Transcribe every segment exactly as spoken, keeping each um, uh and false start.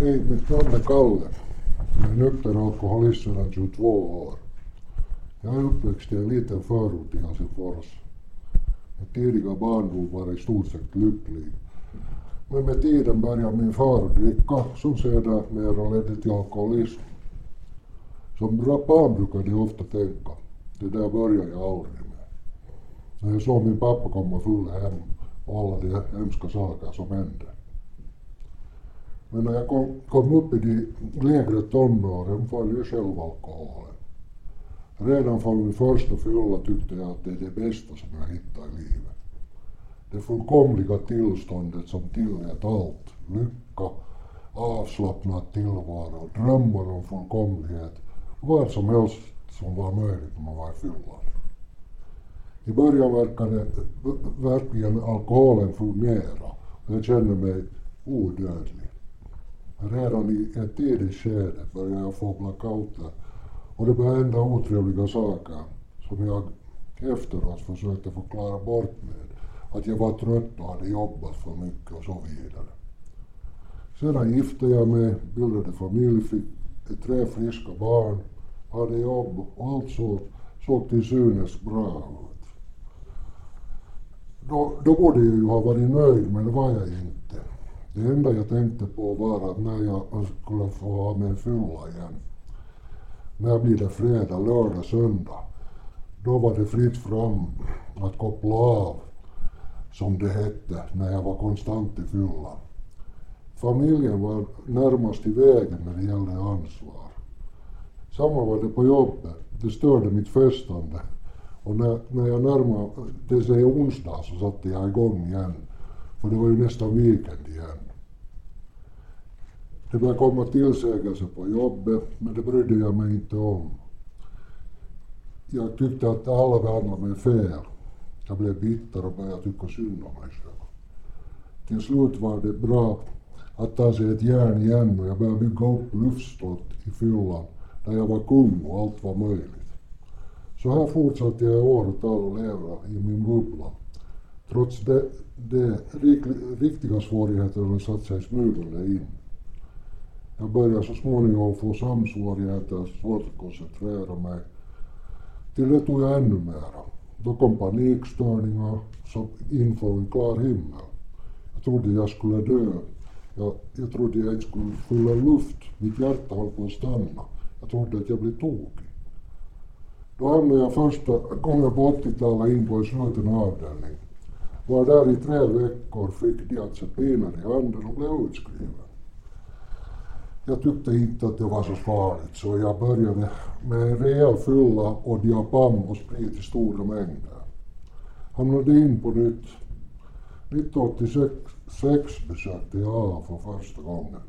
Hej, mitt namn är Kalle. Jag är nykter alkoholist sedan tjugotvå år. Jag är uppväxt i en liten förort i Helsingfors. Min tidiga barndom var i stort sett lycklig. Men med tiden började min far dricka som sedan mer ledde till alkoholism. Som bra barn brukade jag ofta tänka, det där började jag aldrig med. När jag såg min pappa komma full hem och alla de hemska saker som hände. Men när jag kom, kom upp i de lägre tonåren fann jag själv alkoholen. Redan från min första fylla tyckte jag att det är det bästa som jag hittar i livet. Det fullkomliga tillståndet som tillät allt, lycka, avslappnad tillvaro, drömmar om fullkomlighet, vad som helst som var möjligt när man var i fyllan. I början verkade verkligen alkoholen fungera och jag kände mig odödlig. Redan i ett tidigt skede började jag få blackouter och det började hända otrevliga saker som jag efteråt försökte förklara bort med. Att jag var trött och hade jobbat för mycket och så vidare. Sedan gifte jag mig, bildade familj, fick tre friska barn, hade jobb och allt så såg till synes bra ut. Då, då borde jag ju ha varit nöjd, men det var jag inte. Det enda jag tänkte på var att när jag skulle få ha mig fylla igen, när blir det fredag, lördag, söndag, då var det fritt fram att koppla av, som det hette, när jag var konstant i fylla. Familjen var närmast i vägen när det gällde ansvar. Samma var det på jobbet, det störde mitt festande. Och när, när jag närmade det sig onsdag så satte jag igång igen, för det var ju nästan weekend igen. Det började komma tillsägelse på jobbet, men det brydde jag mig inte om. Jag tyckte att alla behandlade mig fel. Jag blev bitter och började tycka synd om mig själv. Till slut var det bra att ta sig ett järn igen och jag började bygga upp luftslott i fyllan där jag var kung och allt var möjligt. Så här fortsatte jag åratal att leva i min bubbla. Trots det, det riktiga svårigheterna satt sig smygande in. Jag började så småningom få samsvårigheter, svårt att koncentrera mig. Till det tog jag ännu mera. Då kom panikstörningar som inför en klar himmel. Jag trodde jag skulle dö. Jag, jag trodde jag inte skulle fylla luft. Mitt hjärta höll på att stanna. Jag trodde att jag blev tokig. Då hamnade jag första gången på åttiotalet in på en sluten avdelning. Var där i tre veckor, fick diazepiner i handen och blev utskriven. Jag tyckte inte att det var så farligt, så jag började med en rejäl fylla och diapam och sprit i stora mängder. Hamnade in på nytt. nittonhundraåttiosex besökte jag A för första gången.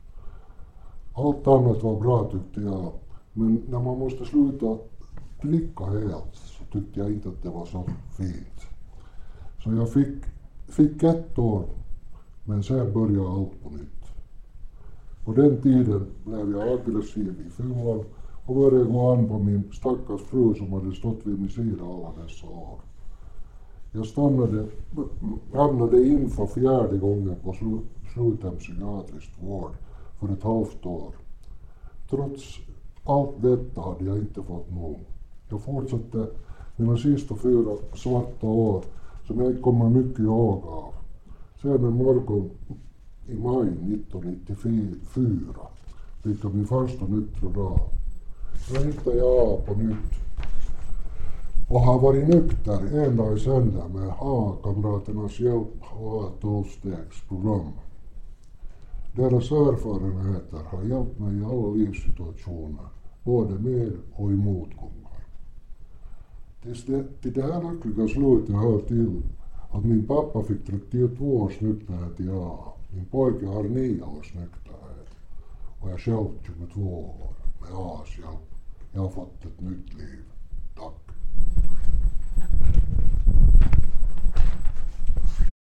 Allt annat var bra tyckte jag, men när man måste sluta dricka helt så tyckte jag inte att det var så fint. Så jag fick, fick ett år, men sen började allt på nytt. På den tiden blev jag aggressiv i fyllan och började gå an på min stackars fru som hade stått vid min sida alla dessa år. Jag stannade, hamnade in för fjärde gången på sluten psykiatrisk vård för ett halvt år. Trots allt detta hade jag inte fått nog. Jag fortsatte mina sista fyra svarta år som jag inte kommer mycket ihåg av. Sen en morgon i maj nittonhundranittiofyra fick jag min första nyktra dag. Då hittade jag på nytt och har varit nykter en dag i sänder med A-kamraternas hjälp och A-tolvstegsprogram. Deras erfarenheter har hjälpt mig i alla livssituationer, både med och i motgångar. Tills det, till det här lyckliga slutet hör till att min pappa fick trettiotvå års nykterhet i A. Min pojke har nio års nykterhet och jag själv tjugotvå år med A's hjälp. Jag har fått ett nytt liv.